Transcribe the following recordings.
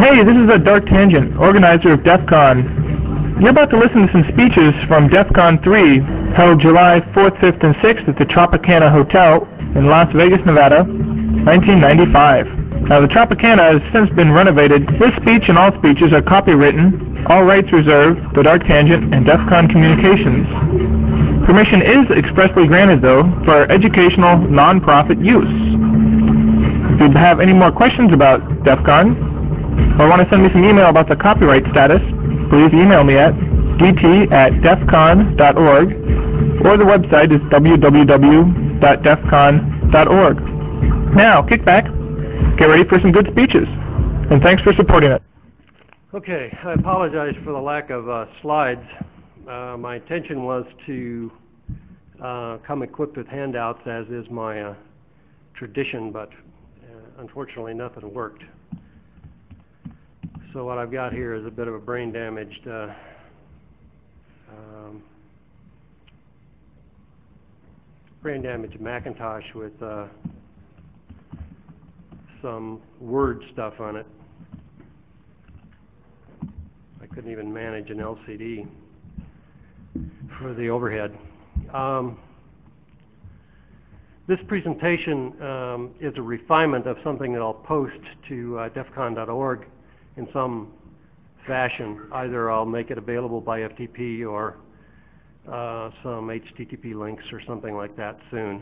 Hey, this is a Dark Tangent, organizer of DEF CON. You're about to listen to some speeches from DEF CON 3, held July 4th, 5th, and 6th at the Tropicana Hotel in Las Vegas, Nevada, 1995. Now, the Tropicana has since been renovated. This speech and all speeches are copywritten, all rights reserved, the Dark Tangent and DEF CON Communications. Permission is expressly granted, though, for educational, non-profit use. If you have any more questions about DEF CON, or want to send me some email about the copyright status, please email me at dt@defcon.org, or the website is www.defcon.org. Now, kick back, get ready for some good speeches, and thanks for supporting it. Okay, I apologize for the lack of slides. My intention was to come equipped with handouts, as is my tradition, but unfortunately nothing worked. So what I've got here is a bit of a brain-damaged Macintosh with some Word stuff on it. I couldn't even manage an LCD for the overhead. This presentation is a refinement of something that I'll post to defcon.org in some fashion. Either I'll make it available by FTP or some HTTP links or something like that soon.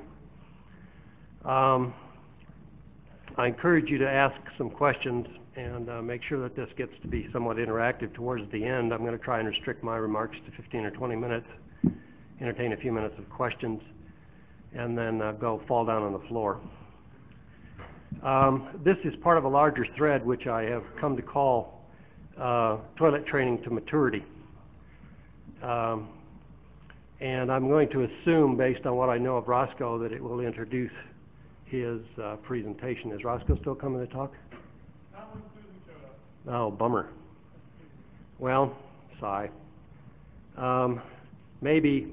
I encourage you to ask some questions and make sure that this gets to be somewhat interactive towards the end. I'm going to try and restrict my remarks to 15 or 20 minutes, entertain a few minutes of questions, and then fall down on the floor. This is part of a larger thread which I have come to call Toilet Training to Maturity. And I'm going to assume, based on what I know of Roscoe, that it will introduce his presentation. Is Roscoe still coming to talk? Not when Susan showed up. Oh, bummer. Well, sigh. Maybe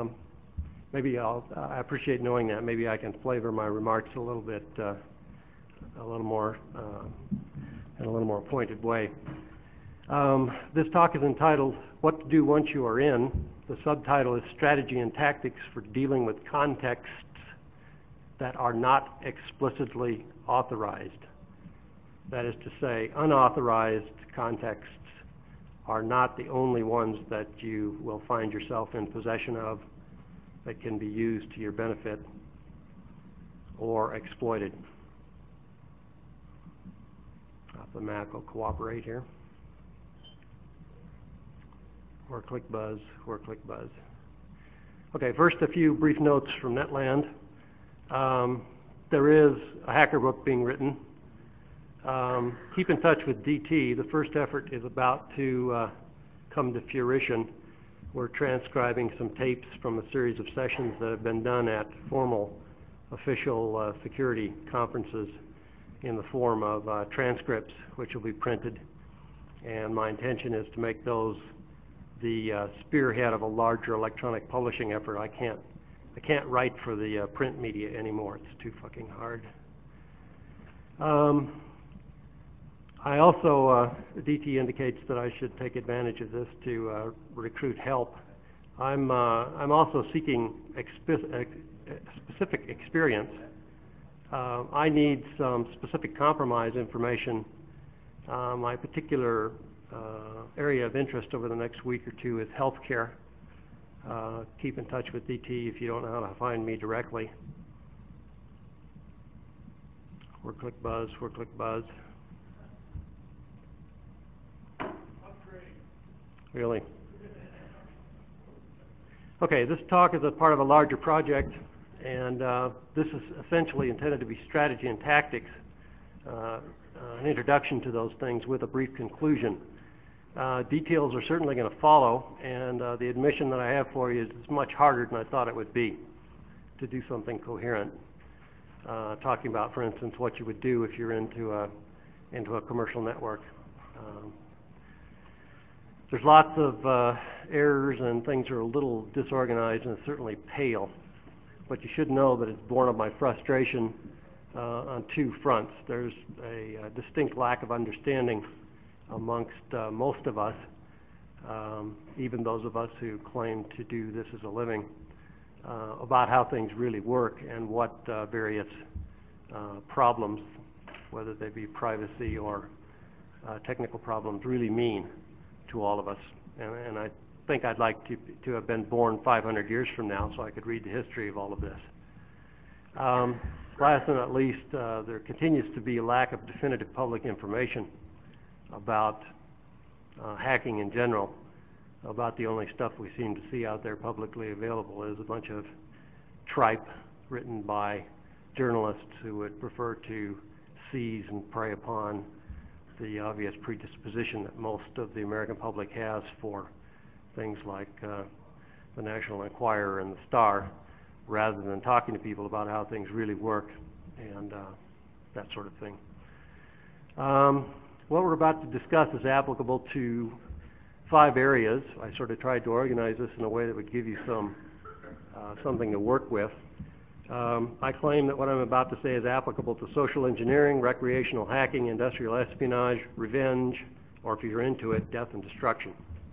I appreciate knowing that. Maybe I can flavor my remarks a little bit, a little more in a little more pointed way. This talk is entitled "What to Do Once You Are In." The subtitle is "Strategy and Tactics for Dealing with Contexts that Are Not Explicitly Authorized." That is to say, unauthorized contexts are not the only ones that you will find yourself in possession of that can be used to your benefit or exploited. If the Mac will cooperate here. Or click buzz, or click buzz. Okay, first a few brief notes from Netland. There is a hacker book being written. Keep in touch with DT. The first effort is about to come to fruition. We're transcribing some tapes from a series of sessions that have been done at formal official security conferences in the form of transcripts, which will be printed. And my intention is to make those the spearhead of a larger electronic publishing effort. I can't write for the print media anymore. It's too fucking hard. I also, DT indicates that I should take advantage of this to recruit help. I'm also seeking specific experience. I need some specific compromise information. My particular area of interest over the next week or two is healthcare. Keep in touch with DT if you don't know how to find me directly. Or click buzz, or click buzz. Really? Okay, this talk is a part of a larger project, and this is essentially intended to be strategy and tactics, an introduction to those things with a brief conclusion. Details are certainly going to follow, and the admission that I have for you is it's much harder than I thought it would be to do something coherent. Talking about, for instance, what you would do if you're into a commercial network. There's lots of errors and things are a little disorganized and certainly pale. But you should know that it's born of my frustration on two fronts. There's a distinct lack of understanding amongst most of us, even those of us who claim to do this as a living, about how things really work and what various problems, whether they be privacy or technical problems, really mean to all of us. And I think I'd like to have been born 500 years from now so I could read the history of all of this. Last but not least, there continues to be a lack of definitive public information about hacking in general. About the only stuff we seem to see out there publicly available is a bunch of tripe written by journalists who would prefer to seize and prey upon the obvious predisposition that most of the American public has for things like the National Enquirer and the Star, rather than talking to people about how things really work and that sort of thing. What we're about to discuss is applicable to 5 areas. I sort of tried to organize this in a way that would give you something to work with. I claim that what I'm about to say is applicable to social engineering, recreational hacking, industrial espionage, revenge, or if you're into it, death and destruction.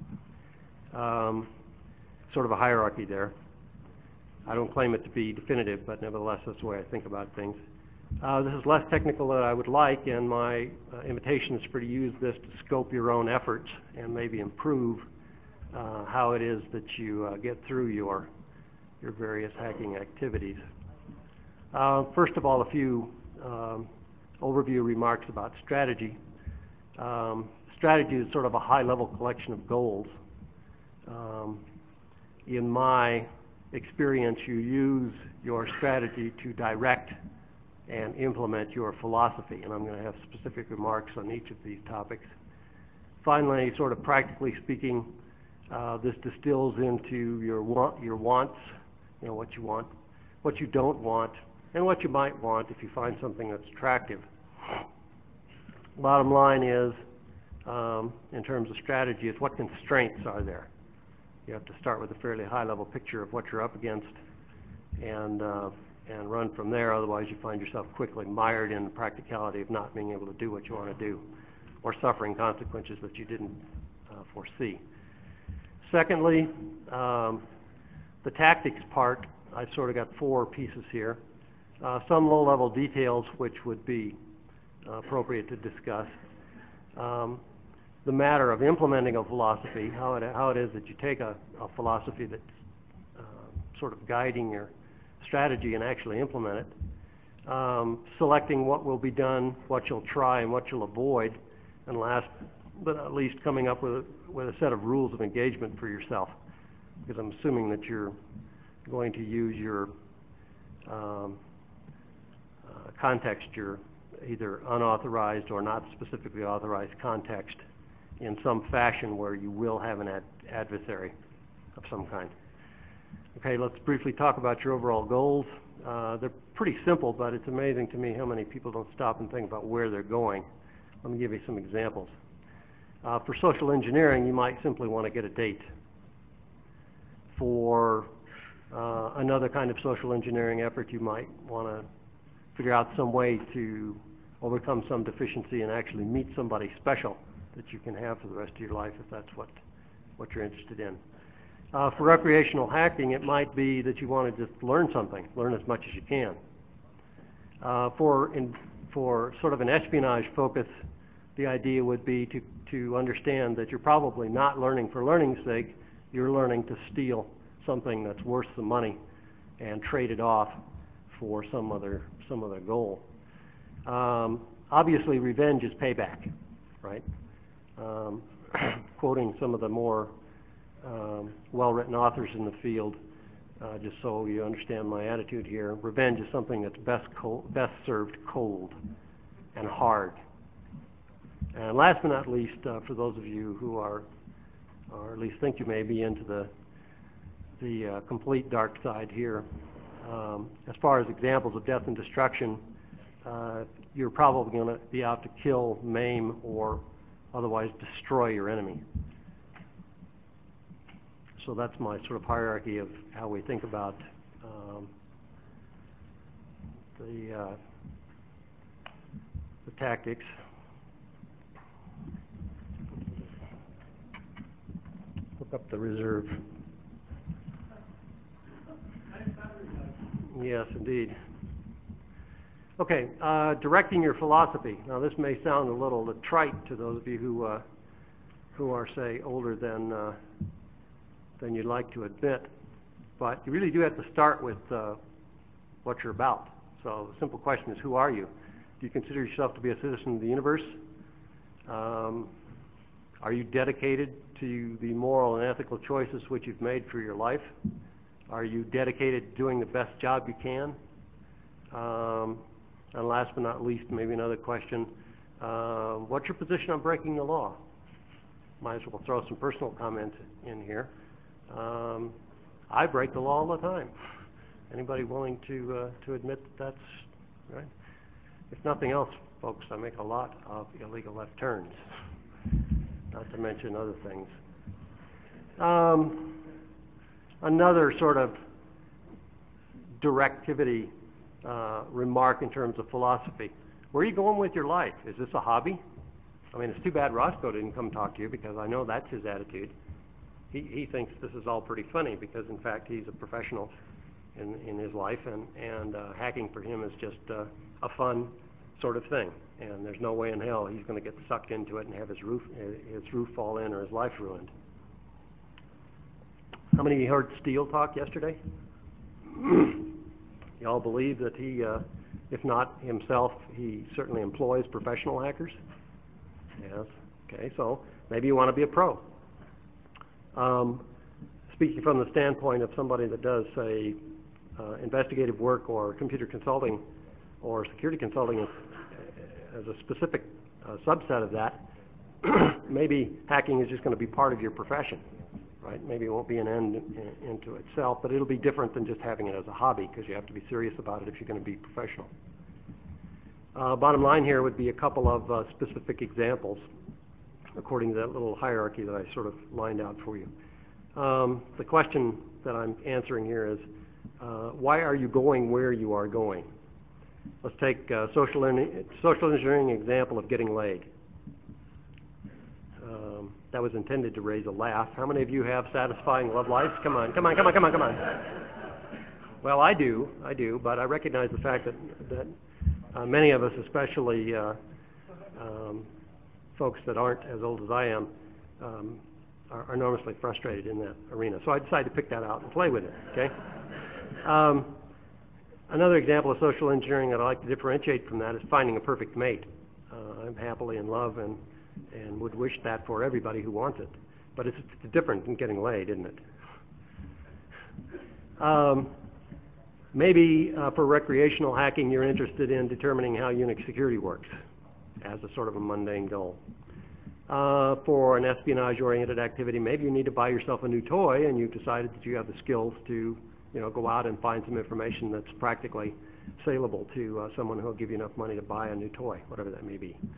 Sort of a hierarchy there. I don't claim it to be definitive, but nevertheless, that's the way I think about things. This is less technical than I would like, and my invitation is for you to use this to scope your own efforts and maybe improve how it is that you get through your various hacking activities. First of all, a few overview remarks about strategy. Strategy is sort of a high-level collection of goals. In my experience, you use your strategy to direct and implement your philosophy, and I'm going to have specific remarks on each of these topics. Finally, sort of practically speaking, this distills into your wants, you know, what you want, what you don't want, and what you might want if you find something that's attractive. Bottom line is, in terms of strategy, is what constraints are there. You have to start with a fairly high-level picture of what you're up against and run from there. Otherwise, you find yourself quickly mired in the practicality of not being able to do what you want to do or suffering consequences that you didn't foresee. Secondly, the tactics part, I've sort of got 4 pieces here. Some low-level details which would be appropriate to discuss. The matter of implementing a philosophy, how it is that you take a philosophy that's sort of guiding your strategy and actually implement it. Selecting what will be done, what you'll try, and what you'll avoid. And last but not least, coming up with a set of rules of engagement for yourself. Because I'm assuming that you're going to use your context, your either unauthorized or not specifically authorized context in some fashion where you will have an adversary of some kind. Okay, let's briefly talk about your overall goals. They're pretty simple, but it's amazing to me how many people don't stop and think about where they're going. Let me give you some examples. For social engineering, you might simply want to get a date. For another kind of social engineering effort, you might want to figure out some way to overcome some deficiency and actually meet somebody special that you can have for the rest of your life if that's what you're interested in. For recreational hacking, it might be that you want to just learn something, learn as much as you can. For sort of an espionage focus, the idea would be to understand that you're probably not learning for learning's sake, you're learning to steal something that's worth the money and trade it off for some other goal. Obviously, revenge is payback, right? Quoting some of the more well-written authors in the field, just so you understand my attitude here, revenge is something that's best served cold and hard. And last but not least, for those of you who are, or at least think you may be into the complete dark side here, as far as examples of death and destruction, you're probably going to be out to kill, maim, or otherwise destroy your enemy. So that's my sort of hierarchy of how we think about the tactics. up the reserve. Yes, indeed. Okay, directing your philosophy. Now, this may sound a little trite to those of you who are, say, older than you'd like to admit, but you really do have to start with what you're about. So the simple question is, who are you? Do you consider yourself to be a citizen of the universe? Are you dedicated to the moral and ethical choices which you've made for your life? Are you dedicated to doing the best job you can? And last but not least, maybe another question, what's your position on breaking the law? Might as well throw some personal comments in here. I break the law all the time. Anybody willing to admit that that's right? If nothing else, folks, I make a lot of illegal left turns, not to mention other things. Another sort of directivity remark in terms of philosophy. Where are you going with your life? Is this a hobby? I mean, it's too bad Roscoe didn't come talk to you, because I know that's his attitude. He thinks this is all pretty funny because, in fact, he's a professional in his life, and hacking for him is just a fun sort of thing. And there's no way in hell he's going to get sucked into it and have his roof fall in or his life ruined. How many of you heard Steele talk yesterday? You all believe that he, if not himself, he certainly employs professional hackers? Yes. Okay, so maybe you want to be a pro. Speaking from the standpoint of somebody that does, say, investigative work or computer consulting or security consulting as a specific subset of that, maybe hacking is just going to be part of your profession, right? Maybe it won't be an end into itself, but it'll be different than just having it as a hobby, because you have to be serious about it if you're going to be professional. Bottom line here would be a couple of specific examples according to that little hierarchy that I sort of lined out for you. The question that I'm answering here is, why are you going where you are going? Let's take social engineering example of getting laid. That was intended to raise a laugh. How many of you have satisfying love lives? Come on, come on, come on, come on, come on. Well, I do, but I recognize the fact that many of us, especially folks that aren't as old as I am, are enormously frustrated in that arena. So I decided to pick that out and play with it, okay? Another example of social engineering that I like to differentiate from that is finding a perfect mate. I'm happily in love and would wish that for everybody who wants it. But it's different than getting laid, isn't it? Maybe for recreational hacking, you're interested in determining how Unix security works as a sort of a mundane goal. For an espionage-oriented activity, maybe you need to buy yourself a new toy, and you've decided that you have the skills to, go out and find some information that's practically saleable to someone who will give you enough money to buy a new toy, whatever that may be.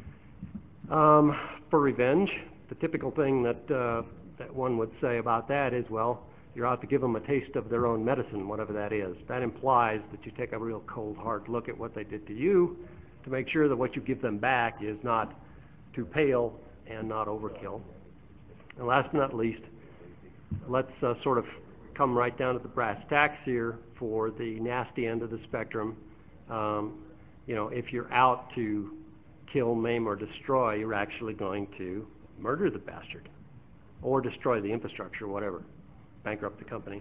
For revenge, the typical thing that one would say about that is, well, you're out to give them a taste of their own medicine, whatever that is. That implies that you take a real cold, hard look at what they did to you to make sure that what you give them back is not too pale and not overkill. And last but not least, let's sort of come right down to the brass tacks here for the nasty end of the spectrum. If you're out to kill, maim, or destroy, you're actually going to murder the bastard or destroy the infrastructure, whatever, bankrupt the company.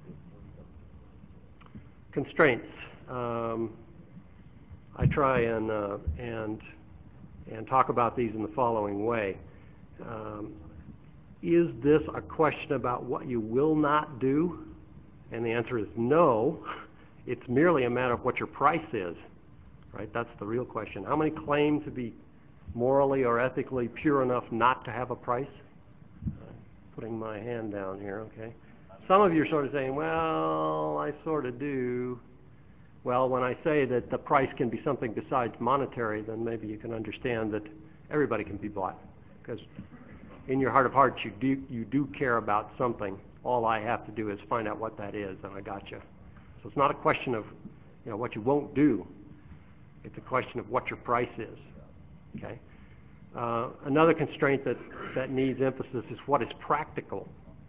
Constraints. I try and talk about these in the following way. Is this a question about what you will not do? And the answer is no. It's merely a matter of what your price is, right? That's the real question. How many claim to be morally or ethically pure enough not to have a price? Putting my hand down here, okay. Some of you are sort of saying, well, I sort of do. Well, when I say that the price can be something besides monetary, then maybe you can understand that everybody can be bought. Because in your heart of hearts, you do care about something. All I have to do is find out what that is, and I got you. So it's not a question of what you won't do. It's a question of what your price is. Okay. Another constraint that needs emphasis is what is practical.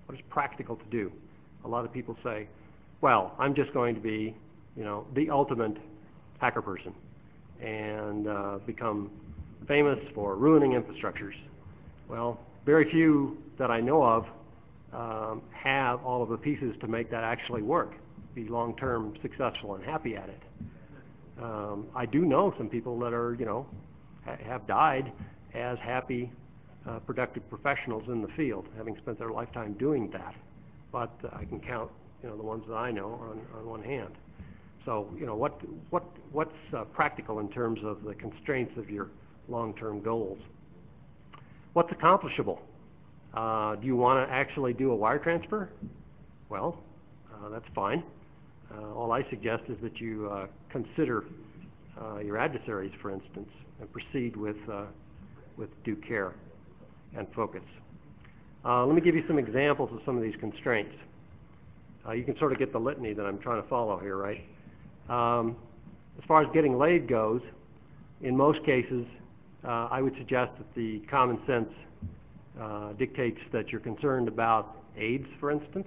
What is practical to do? A lot of people say, well, I'm just going to be, the ultimate hacker person and become famous for ruining infrastructures. Well, very few that I know of have all of the pieces to make that actually work, be long-term successful and happy at it. I do know some people that are, have died as happy, productive professionals in the field, having spent their lifetime doing that. But I can count, the ones that I know on one hand. So, what's practical in terms of the constraints of your long-term goals? What's accomplishable? Do you want to actually do a wire transfer? Well, that's fine. All I suggest is that you consider your adversaries, for instance, and proceed with due care and focus. Let me give you some examples of some of these constraints. You can sort of get the litany that I'm trying to follow here, right? As far as getting laid goes, in most cases, I would suggest that the common sense dictates that you're concerned about AIDS, for instance,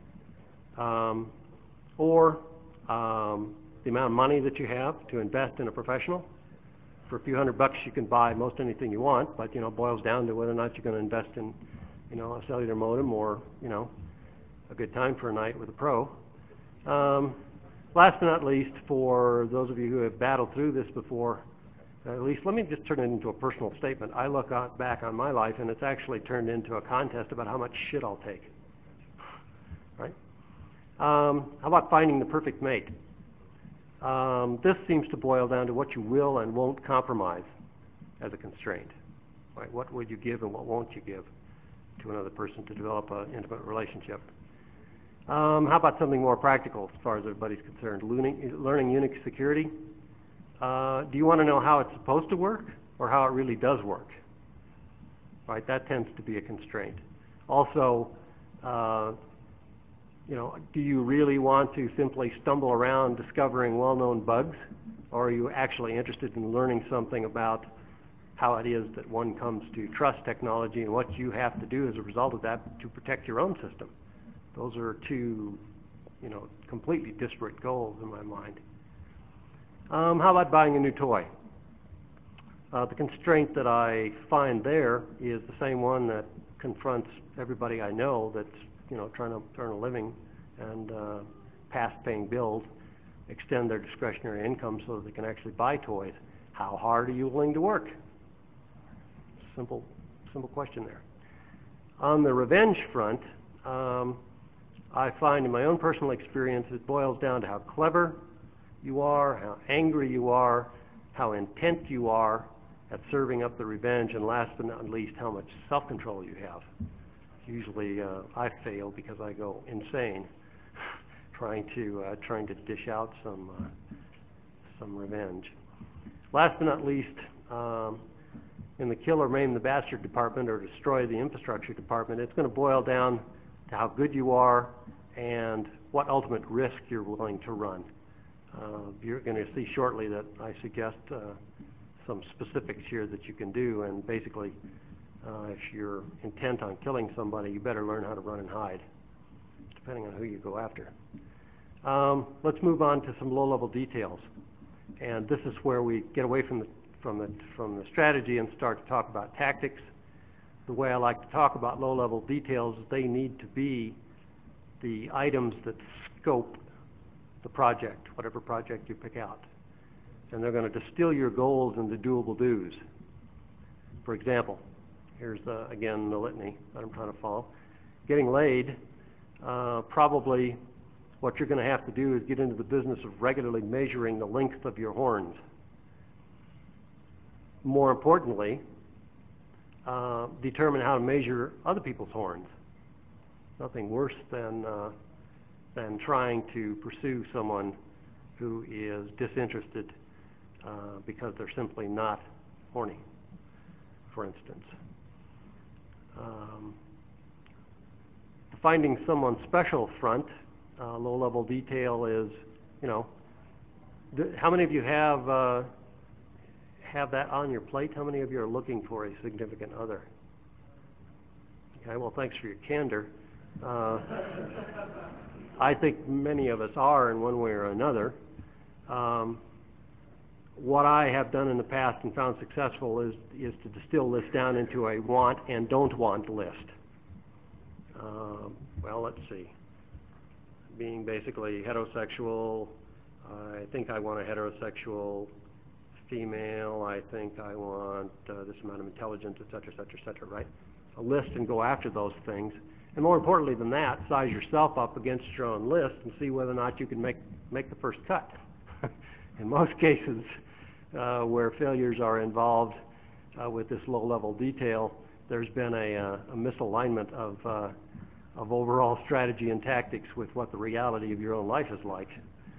or the amount of money that you have to invest in a professional. For a few $100 you can buy most anything you want, but it boils down to whether or not you're going to invest in a cellular modem or a good time for a night with a pro. Last but not least, for those of you who have battled through this before, at least let me just turn it into a personal statement. I look back on my life and it's actually turned into a contest about how much shit I'll take. Right? How about finding the perfect mate? This seems to boil down to what you will and won't compromise as a constraint. Right? What would you give and what won't you give to another person to develop an intimate relationship? How about something more practical as far as everybody's concerned? Learning Unix security. Do you want to know how it's supposed to work or how it really does work? Right? That tends to be a constraint. Also, do you really want to simply stumble around discovering well-known bugs, or are you actually interested in learning something about how it is that one comes to trust technology and what you have to do as a result of that to protect your own system? Those are two, completely disparate goals in my mind. How about buying a new toy? The constraint that I find there is the same one that confronts everybody I know that's trying to earn a living and past paying bills, extend their discretionary income so that they can actually buy toys. How hard are you willing to work? Simple question there. On the revenge front, I find in my own personal experience it boils down to how clever you are, how angry you are, how intent you are at serving up the revenge, and last but not least, how much self-control you have. Usually I fail because I go insane trying to dish out some revenge. Last but not least, in the kill or maim the bastard department or destroy the infrastructure department, it's going to boil down to how good you are and what ultimate risk you're willing to run. You're going to see shortly that I suggest some specifics here that you can do, and basically if you're intent on killing somebody, you better learn how to run and hide, depending on who you go after. Let's move on to some low-level details, and this is where we get away from the strategy and start to talk about tactics. The way I like to talk about low-level details is they need to be the items that scope the project, whatever project you pick out. And they're going to distill your goals into doable do's. For example, here's again the litany that I'm trying to follow. Getting laid, probably what you're going to have to do is get into the business of regularly measuring the length of your horns. More importantly, determine how to measure other people's horns. Nothing worse than trying to pursue someone who is disinterested because they're simply not horny, for instance. Finding someone special front, low-level detail is, how many of you have that on your plate? How many of you are looking for a significant other? Okay, well, thanks for your candor. I think many of us are in one way or another. What I have done in the past and found successful is to distill this down into a want and don't want list. Well, let's see. Being basically heterosexual, I think I want a heterosexual female, I think I want this amount of intelligence, et cetera, right? A list and go after those things. And more importantly than that, size yourself up against your own list and see whether or not you can make the first cut. In most cases, where failures are involved with this low-level detail, there's been a misalignment of overall strategy and tactics with what the reality of your own life is like.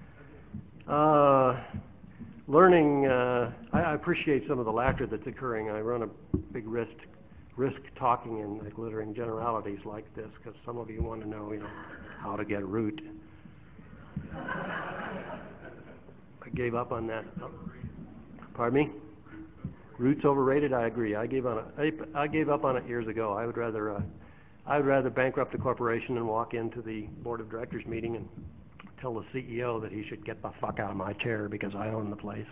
Learning, I appreciate some of the laughter that's occurring. I run a big risk talking in glittering generalities like this because some of you want to know, how to get root. I gave up on that. Pardon me? Root's overrated. I agree. I gave up on it years ago. I would rather bankrupt a corporation and walk into the board of directors meeting and tell the CEO that he should get the fuck out of my chair because I own the place.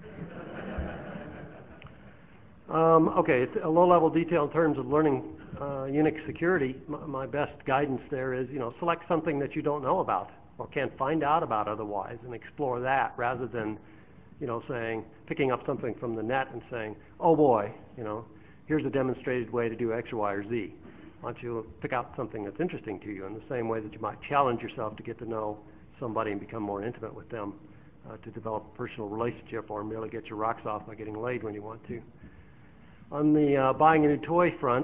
Okay, it's a low-level detail in terms of learning Unix security. My best guidance there is, select something that you don't know about or can't find out about otherwise and explore that rather than, picking up something from the net and saying, oh boy, here's a demonstrated way to do X or Y or Z. Why don't you pick out something that's interesting to you in the same way that you might challenge yourself to get to know somebody and become more intimate with them, to develop a personal relationship or merely get your rocks off by getting laid when you want to. On the buying a new toy front,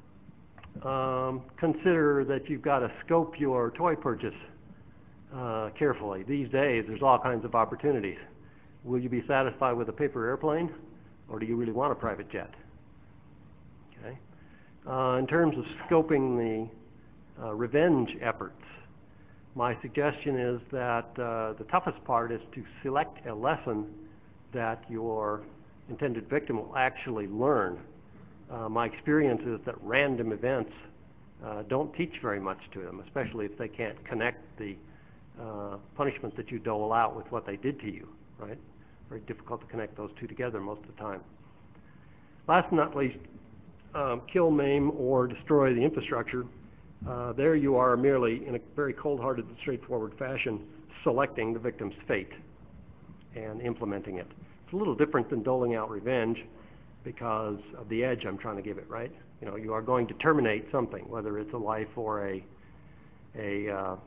consider that you've got to scope your toy purchase carefully. These days, there's all kinds of opportunities. Will you be satisfied with a paper airplane, or do you really want a private jet? Okay. In terms of scoping the revenge efforts, my suggestion is that the toughest part is to select a lesson that your intended victim will actually learn. My experience is that random events don't teach very much to them, especially if they can't connect the punishment that you dole out with what they did to you, right? Very difficult to connect those two together most of the time. Last but not least, kill, maim, or destroy the infrastructure. There you are merely, in a very cold-hearted and straightforward fashion, selecting the victim's fate and implementing it. It's a little different than doling out revenge because of the edge I'm trying to give it, right? You are going to terminate something, whether it's a life or a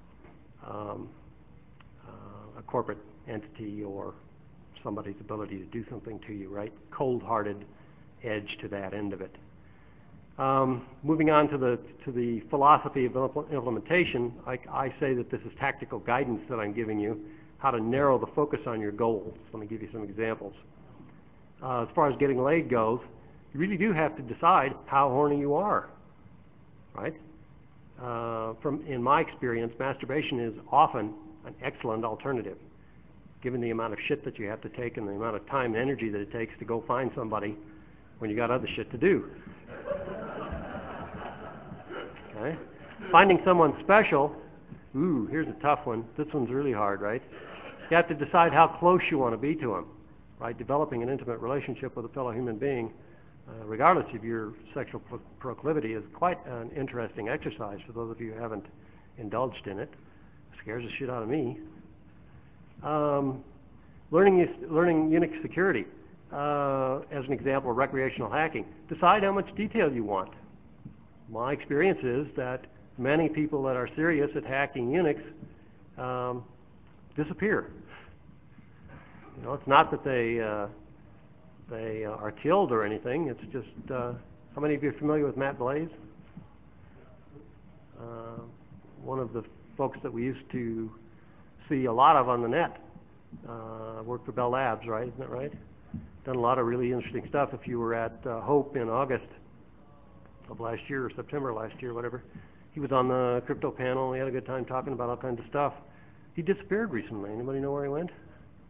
corporate entity or somebody's ability to do something to you, right? Cold-hearted edge to that end of it. Moving on to the philosophy of implementation, I say that this is tactical guidance that I'm giving you, how to narrow the focus on your goals. Let me give you some examples. As far as getting laid goes, you really do have to decide how horny you are, right? In my experience, masturbation is often an excellent alternative, given the amount of shit that you have to take and the amount of time and energy that it takes to go find somebody when you got other shit to do. Okay? Finding someone special, here's a tough one. This one's really hard, right? You have to decide how close you want to be to them, right? Developing an intimate relationship with a fellow human being, regardless of your sexual proclivity, is quite an interesting exercise for those of you who haven't indulged in it. It scares the shit out of me. Learning Unix security. As an example of recreational hacking, decide how much detail you want. My experience is that many people that are serious at hacking Unix disappear. It's not that they are killed or anything. It's just, how many of you are familiar with Matt Blaze? One of the folks that we used to see a lot of on the net. Worked for Bell Labs, right? Isn't that right? Done a lot of really interesting stuff. If you were at Hope in August of last year or September last year, whatever, he was on the crypto panel. We had a good time talking about all kinds of stuff. He disappeared recently. Anybody know where he went?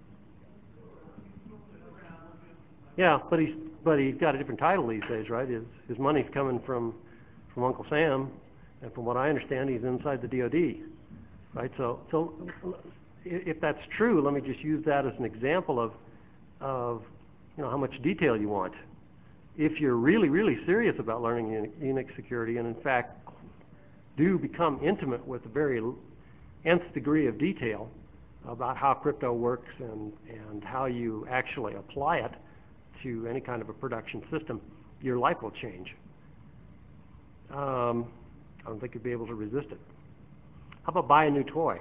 Yeah, but he's got a different title these days, right? His money's coming from Uncle Sam, And from what I understand, he's inside the DoD, right? So if that's true, let me just use that as an example of how much detail you want. If you're really, really serious about learning Unix security, and in fact do become intimate with the very nth degree of detail about how crypto works and how you actually apply it to any kind of a production system, your life will change. I don't think you'll be able to resist it. How about buy a new toy?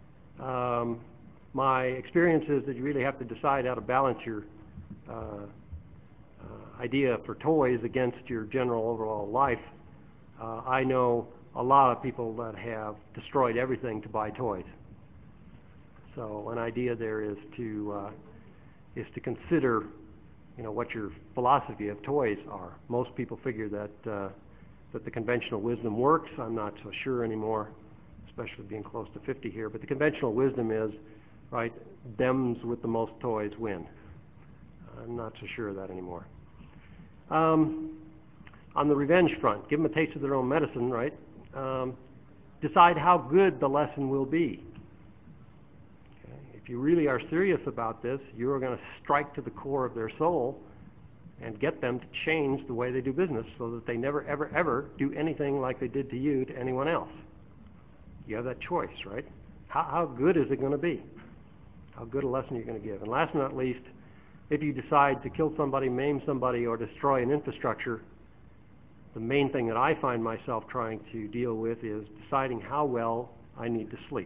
My experience is that you really have to decide how to balance your idea for toys against your general overall life. I know a lot of people that have destroyed everything to buy toys. So an idea there is to consider, what your philosophy of toys are. Most people figure that the conventional wisdom works. I'm not so sure anymore, especially being close to 50 here. But the conventional wisdom is, right, thems with the most toys win. I'm not so sure of that anymore. On the revenge front, give them a taste of their own medicine, right? Decide how good the lesson will be. Okay? If you really are serious about this, you are going to strike to the core of their soul and get them to change the way they do business so that they never, ever, ever do anything like they did to you to anyone else. You have that choice, right? How good is it going to be? How good a lesson are you going to give? And last but not least, if you decide to kill somebody, maim somebody, or destroy an infrastructure, the main thing that I find myself trying to deal with is deciding how well I need to sleep.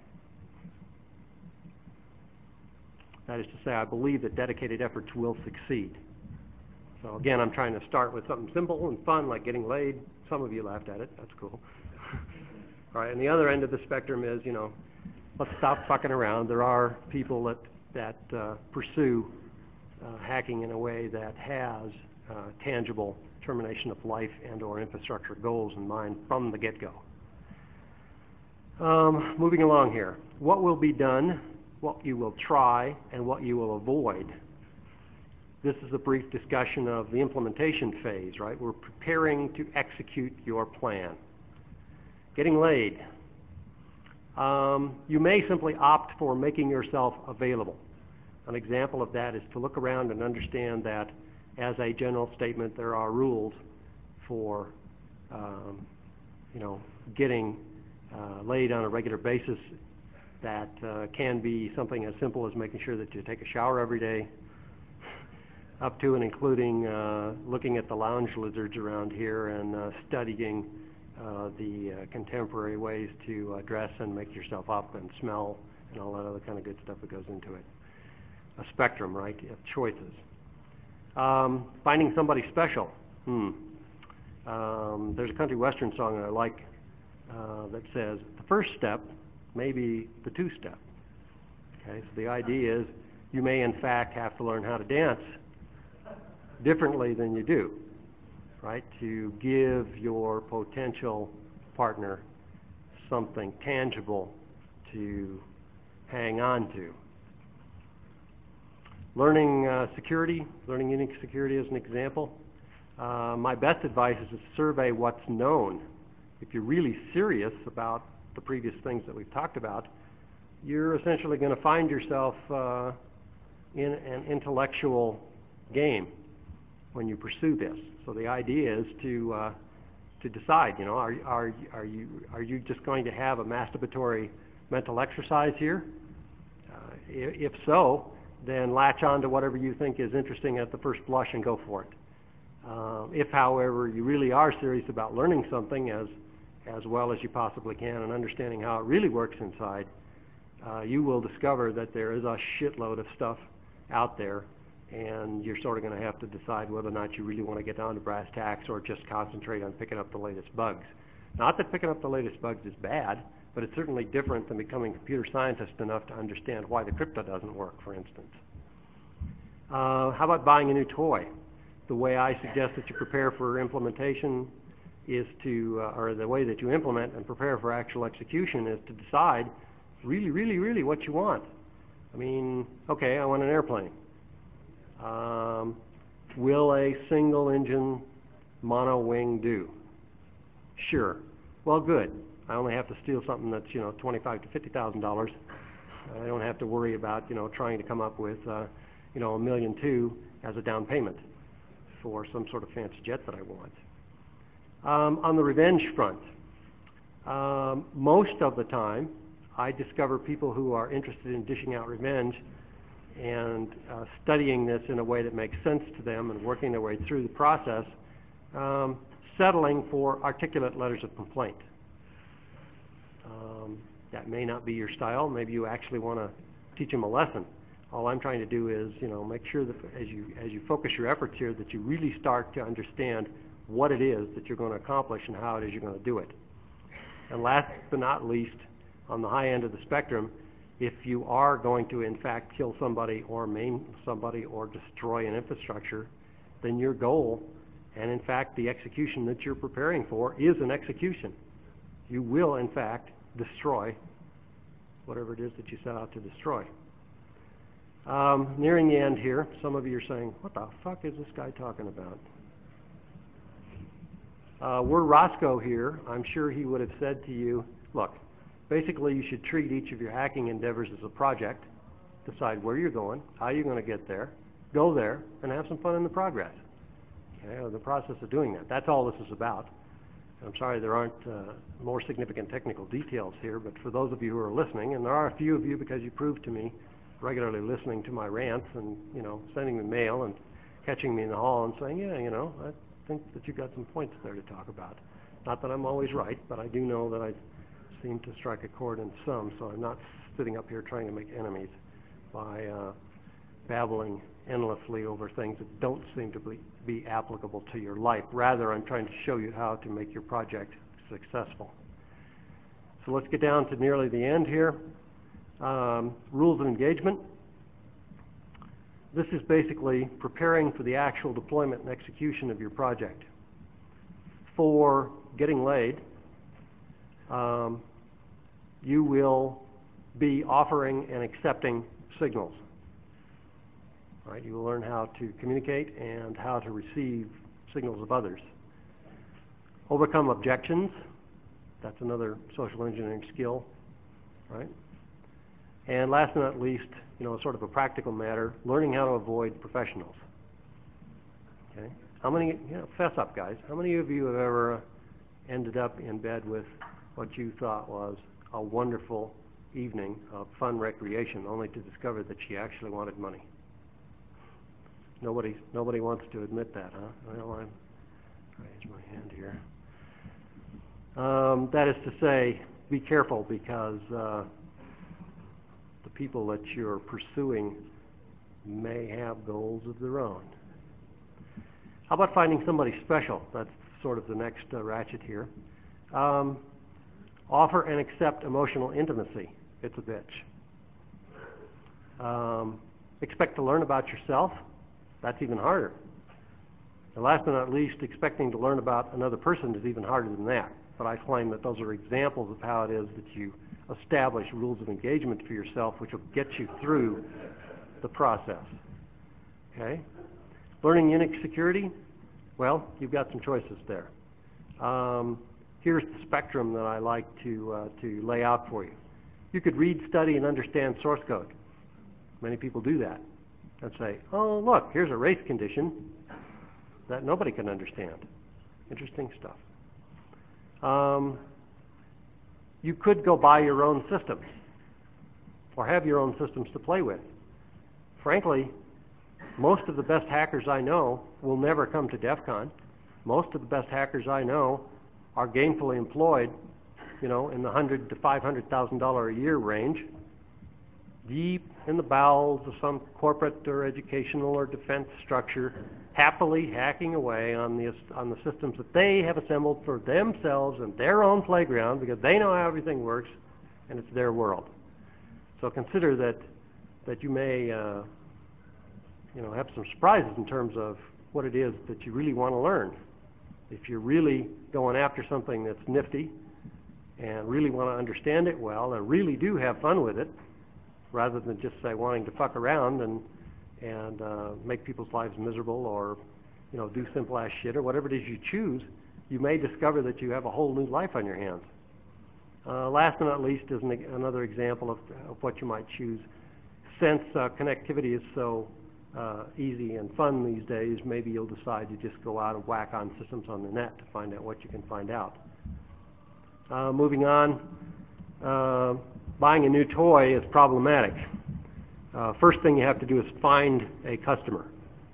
That is to say, I believe that dedicated efforts will succeed. So again, I'm trying to start with something simple and fun, like getting laid. Some of you laughed at it. That's cool. All right, and the other end of the spectrum is, let's stop fucking around. There are people that pursue hacking in a way that has tangible termination of life and or infrastructure goals in mind from the get-go. Moving along here. What will be done, what you will try, and what you will avoid. This is a brief discussion of the implementation phase, right? We're preparing to execute your plan. Getting laid. You may simply opt for making yourself available. An example of that is to look around and understand that, as a general statement, there are rules for, getting laid on a regular basis that can be something as simple as making sure that you take a shower every day, up to and including looking at the lounge lizards around here and studying the contemporary ways to dress and make yourself up and smell and all that other kind of good stuff that goes into it. A spectrum, right, of choices. Finding somebody special. There's a country western song that I like that says, the first step may be the two-step. Okay, so the idea is you may in fact have to learn how to dance differently than you do, right, to give your potential partner something tangible to hang on to. Learning security, learning Unix security as an example. My best advice is to survey what's known. If you're really serious about the previous things that we've talked about, you're essentially going to find yourself in an intellectual game when you pursue this. So the idea is to decide, are you just going to have a masturbatory mental exercise here? If so, then latch on to whatever you think is interesting at the first blush and go for it. If, however, you really are serious about learning something as well as you possibly can and understanding how it really works inside, you will discover that there is a shitload of stuff out there, and you're sort of going to have to decide whether or not you really want to get down to brass tacks or just concentrate on picking up the latest bugs. Not that picking up the latest bugs is bad, but it's certainly different than becoming a computer scientist enough to understand why the crypto doesn't work, for instance. How about buying a new toy? The way I suggest that you prepare for implementation is or the way that you implement and prepare for actual execution is to decide really, really, really what you want. I mean, okay, I want an airplane. Will a single engine mono wing do? Sure. Well, good. I only have to steal something that's, you know, $25,000 to $50,000. I don't have to worry about, you know, trying to come up with, you know, $1.2 million as a down payment for some sort of fancy jet that I want. On the revenge front, most of the time, I discover people who are interested in dishing out revenge and studying this in a way that makes sense to them and working their way through the process, settling for articulate letters of complaint. That may not be your style. Maybe you actually want to teach them a lesson. All I'm trying to do is, you know, make sure that as you focus your efforts here, that you really start to understand what it is that you're going to accomplish and how it is you're going to do it. And last but not least, on the high end of the spectrum, if you are going to in fact kill somebody or maim somebody or destroy an infrastructure, then your goal, and in fact the execution that you're preparing for, is an execution. You will in fact destroy whatever it is that you set out to destroy. Nearing the end here, some of you are saying, what the fuck is this guy talking about? Were Roscoe here, I'm sure he would have said to you, look, basically you should treat each of your hacking endeavors as a project, decide where you're going, how you're going to get there, go there, and have some fun in the progress. Okay, or the process of doing that. That's all this is about. I'm sorry there aren't more significant technical details here, but for those of you who are listening, and there are a few of you because you proved to me regularly listening to my rants and, you know, sending me mail and catching me in the hall and saying, yeah, you know, I think that you've got some points there to talk about. Not that I'm always right, but I do know that I seem to strike a chord in some, so I'm not sitting up here trying to make enemies by babbling endlessly over things that don't seem to be applicable to your life. Rather, I'm trying to show you how to make your project successful. So let's get down to nearly the end here. Rules of engagement. This is basically preparing for the actual deployment and execution of your project. For getting laid, you will be offering and accepting signals. Right? You will learn how to communicate and how to receive signals of others. Overcome objections. That's another social engineering skill, right? And last but not least, you know, sort of a practical matter, learning how to avoid professionals. Okay? How many, you know, fess up, guys. How many of you have ever ended up in bed with what you thought was a wonderful evening of fun recreation, only to discover that she actually wanted money? Nobody wants to admit that, huh? Well, I'm raise my hand here. That is to say, be careful, because the people that you're pursuing may have goals of their own. How about finding somebody special? That's sort of the next ratchet here. Offer and accept emotional intimacy. It's a bitch. Expect to learn about yourself. That's even harder. And last but not least, expecting to learn about another person is even harder than that. But I claim that those are examples of how it is that you establish rules of engagement for yourself, which will get you through the process. Okay? Learning Unix security, well, you've got some choices there. Here's the spectrum that I like to lay out for you. You could read, study, and understand source code. Many people do that. And say, oh, look, here's a race condition that nobody can understand. Interesting stuff. You could go buy your own systems or have your own systems to play with. Frankly, most of the best hackers I know will never come to DEF CON. Most of the best hackers I know are gainfully employed, you know, in the $100,000 to $500,000 a year range, deep in the bowels of some corporate or educational or defense structure, happily hacking away on the systems that they have assembled for themselves and their own playground, because they know how everything works and it's their world. So consider that you may you know, have some surprises in terms of what it is that you really want to learn. If you're really going after something that's nifty and really want to understand it well and really do have fun with it, rather than just say wanting to fuck around and make people's lives miserable, or, you know, do simple ass shit or whatever it is you choose, you may discover that you have a whole new life on your hands. Last but not least is another example of what you might choose. Since connectivity is so easy and fun these days, maybe you'll decide to just go out and whack on systems on the net to find out what you can find out. Moving on, buying a new toy is problematic. First thing you have to do is find a customer.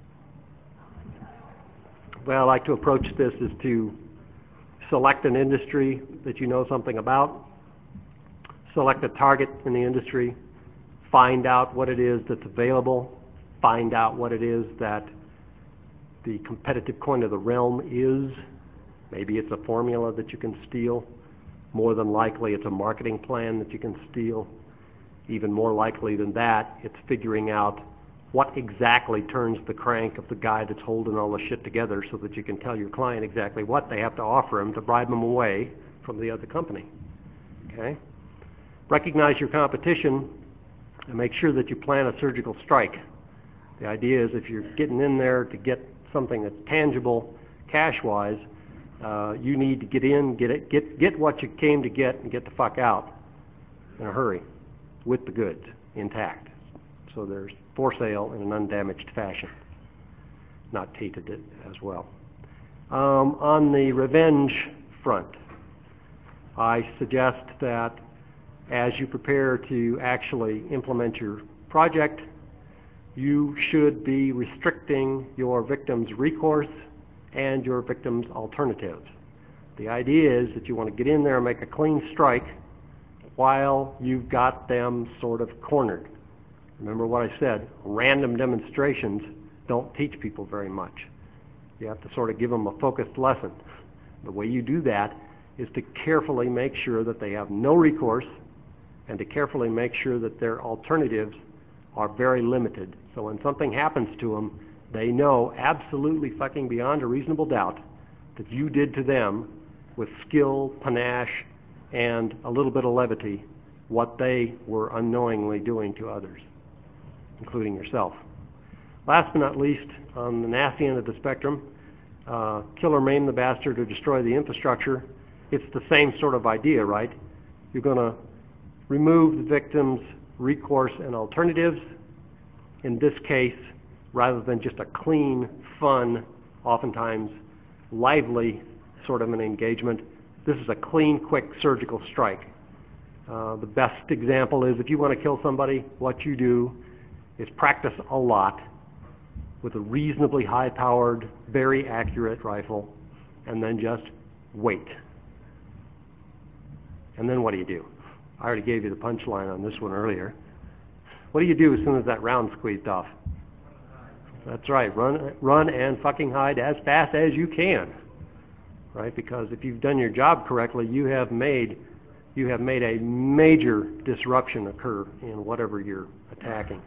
The way I like to approach this is to select an industry that you know something about, select a target in the industry, find out what it is that's available, find out what it is that the competitive coin of the realm is. Maybe it's a formula that you can steal. More than likely, it's a marketing plan that you can steal. Even more likely than that, it's figuring out what exactly turns the crank of the guy that's holding all the shit together so that you can tell your client exactly what they have to offer him to bribe him away from the other company. Okay? Recognize your competition and make sure that you plan a surgical strike. The idea is if you're getting in there to get something that's tangible, cash-wise, you need to get in, get what you came to get, and get the fuck out in a hurry with the goods intact. So there's for sale in an undamaged fashion, not tainted as well. On the revenge front, I suggest that as you prepare to actually implement your project, you should be restricting your victim's recourse and your victim's alternatives. The idea is that you want to get in there and make a clean strike while you've got them sort of cornered. Remember what I said, random demonstrations don't teach people very much. You have to sort of give them a focused lesson. The way you do that is to carefully make sure that they have no recourse and to carefully make sure that their alternatives are very limited. So when something happens to them, they know absolutely fucking beyond a reasonable doubt that you did to them with skill, panache, and a little bit of levity what they were unknowingly doing to others, including yourself. Last but not least, on the nasty end of the spectrum, kill or maim the bastard or destroy the infrastructure. It's the same sort of idea, right? You're going to remove the victim's recourse and alternatives. In this case, rather than just a clean, fun, oftentimes lively sort of an engagement, this is a clean, quick surgical strike. The best example is if you want to kill somebody, what you do is practice a lot with a reasonably high-powered, very accurate rifle, and then just wait. And then what do? I already gave you the punchline on this one earlier. What do you do as soon as that round's squeezed off? That's right, run and fucking hide as fast as you can, right? Because if you've done your job correctly, you have made a major disruption occur in whatever you're attacking.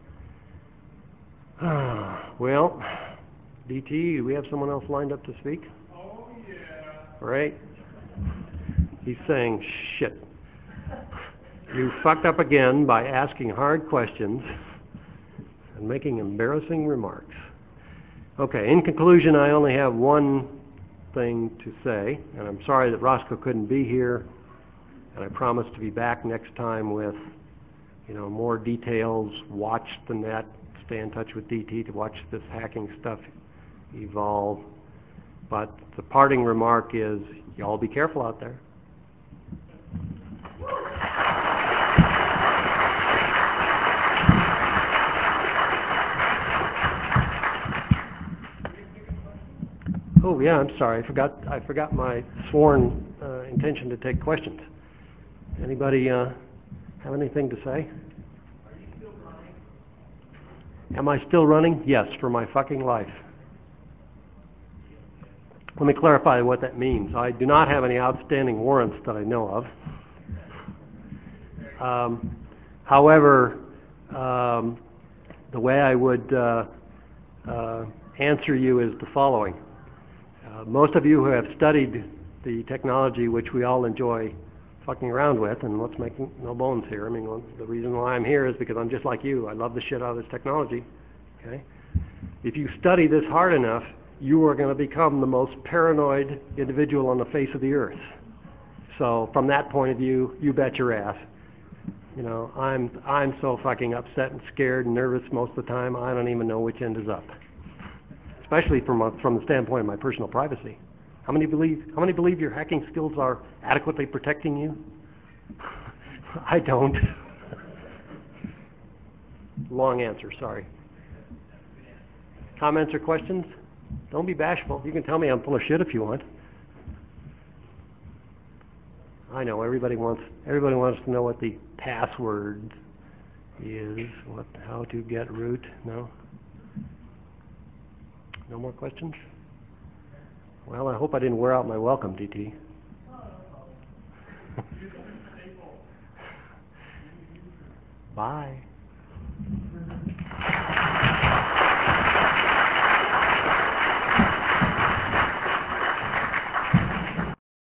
Well, DT, do we have someone else lined up to speak? Oh, yeah. Right? He's saying, shit. You fucked up again by asking hard questions and making embarrassing remarks. Okay, in conclusion, I only have one thing to say, and I'm sorry that Roscoe couldn't be here, and I promise to be back next time with, more details. Watch the net, stay in touch with DT to watch this hacking stuff evolve. But the parting remark is, y'all be careful out there. Oh yeah, I'm sorry. I forgot my sworn intention to take questions. Anybody have anything to say? Are you still running? Am I still running? Yes, for my fucking life. Let me clarify what that means. I do not have any outstanding warrants that I know of. However, the way I would answer you is the following. Most of you who have studied the technology which we all enjoy fucking around with, and let's make no bones here. I mean, the reason why I'm here is because I'm just like you. I love the shit out of this technology. Okay? If you study this hard enough, you are going to become the most paranoid individual on the face of the earth. So from that point of view, you bet your ass. You know, I'm so fucking upset and scared and nervous most of the time, I don't even know which end is up. Especially from the standpoint of my personal privacy. How many believe your hacking skills are adequately protecting you? I don't. Long answer, sorry. Comments or questions? Don't be bashful. You can tell me I'm full of shit if you want. I know everybody wants to know what the password is. How to get root? No? No more questions? Well, I hope I didn't wear out my welcome, DT. Bye.